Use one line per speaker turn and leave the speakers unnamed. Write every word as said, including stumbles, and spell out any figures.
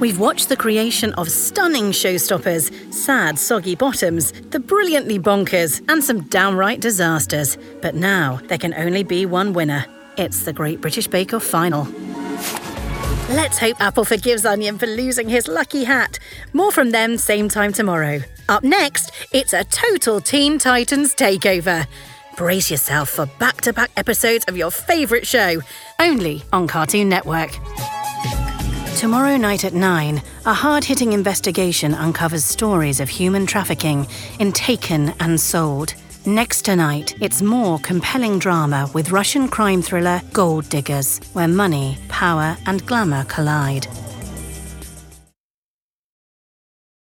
We've watched the creation of stunning showstoppers, sad, soggy bottoms, the brilliantly bonkers, and some downright disasters. But now there can only be one winner. It's the Great British Bake Off final. Let's hope Apple forgives Onion for losing his lucky hat. More from them same time tomorrow. Up next, it's a total Teen Titans takeover. Brace yourself for back-to-back episodes of your favourite show, only on Cartoon Network. Tomorrow night at nine, a hard-hitting investigation uncovers stories of human trafficking in Taken and Sold. Next tonight, it's more compelling drama with Russian crime thriller Gold Diggers, where money, power and glamour collide.